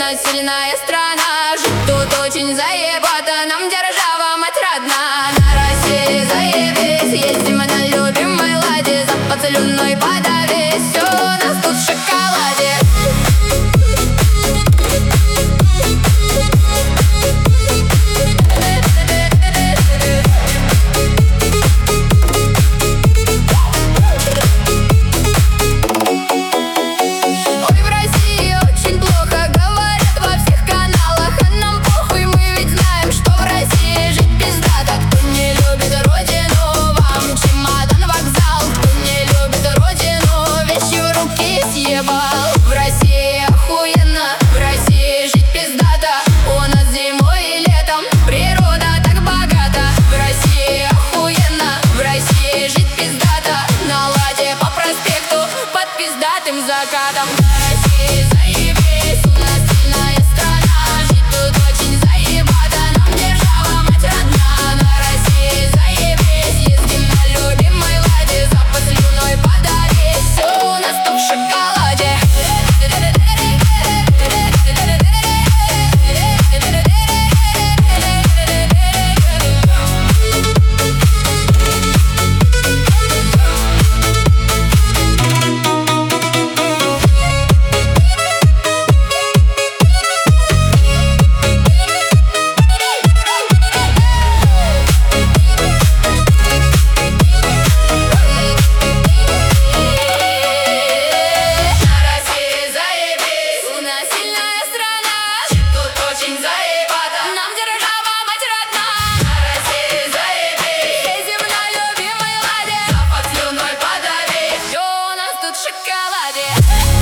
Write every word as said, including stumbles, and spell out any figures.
нас сильная страна. Жить тут очень заебато, нам держава мать родна. На России заебись, ездим мы на любимой ладе. Запад слюной подавись, все у нас тут в шоколаде. В России охуенно, в России жить пиздато. У нас зимой и летом природа так богата. В России охуенно, в России жить пиздато. На ладе по проспекту под пиздатым закатом. На России заебись, у нас сильная страна. Жить тут очень заебато, нам держава мать родна. На России заебись, ездим на любимой ладе. Запад слюной подавись, все у нас тут в шоколаде. В шоколаде.